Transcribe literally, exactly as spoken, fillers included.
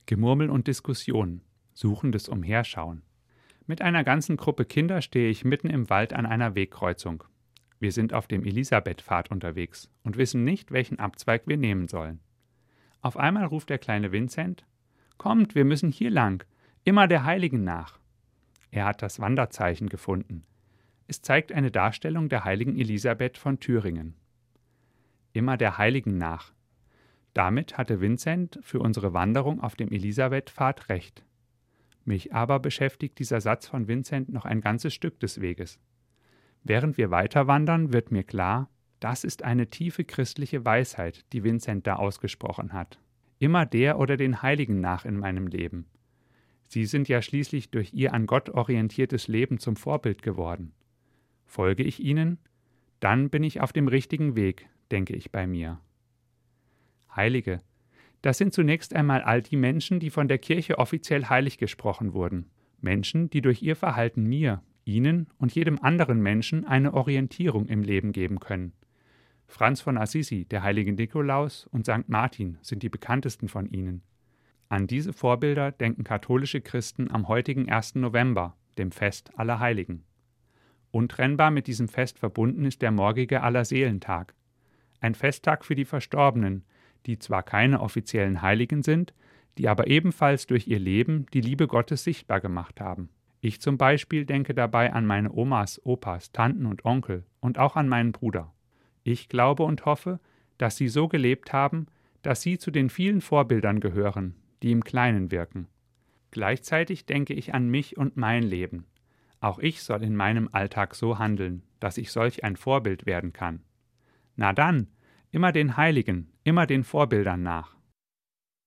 Gemurmel und Diskussionen, suchendes Umherschauen. Mit einer ganzen Gruppe Kinder stehe ich mitten im Wald an einer Wegkreuzung. Wir sind auf dem Elisabethpfad unterwegs und wissen nicht, welchen Abzweig wir nehmen sollen. Auf einmal ruft der kleine Vincent: »Kommt, wir müssen hier lang, immer der Heiligen nach.« Er hat das Wanderzeichen gefunden. Es zeigt eine Darstellung der heiligen Elisabeth von Thüringen. Immer der Heiligen nach. Damit hatte Vincent für unsere Wanderung auf dem Elisabethpfad recht. Mich aber beschäftigt dieser Satz von Vincent noch ein ganzes Stück des Weges. Während wir weiter wandern, wird mir klar, das ist eine tiefe christliche Weisheit, die Vincent da ausgesprochen hat. Immer der oder den Heiligen nach in meinem Leben. Sie sind ja schließlich durch ihr an Gott orientiertes Leben zum Vorbild geworden. Folge ich ihnen? Dann bin ich auf dem richtigen Weg, denke ich bei mir. Heilige, das sind zunächst einmal all die Menschen, die von der Kirche offiziell heilig gesprochen wurden. Menschen, die durch ihr Verhalten mir, Ihnen und jedem anderen Menschen eine Orientierung im Leben geben können. Franz von Assisi, der heilige Nikolaus und Sankt Martin sind die bekanntesten von ihnen. An diese Vorbilder denken katholische Christen am heutigen ersten November, dem Fest aller Heiligen. Untrennbar mit diesem Fest verbunden ist der morgige Allerseelentag. Ein Festtag für die Verstorbenen, die zwar keine offiziellen Heiligen sind, die aber ebenfalls durch ihr Leben die Liebe Gottes sichtbar gemacht haben. Ich zum Beispiel denke dabei an meine Omas, Opas, Tanten und Onkel und auch an meinen Bruder. Ich glaube und hoffe, dass sie so gelebt haben, dass sie zu den vielen Vorbildern gehören, die im Kleinen wirken. Gleichzeitig denke ich an mich und mein Leben. Auch ich soll in meinem Alltag so handeln, dass ich solch ein Vorbild werden kann. Na dann, immer den Heiligen, immer den Vorbildern nach.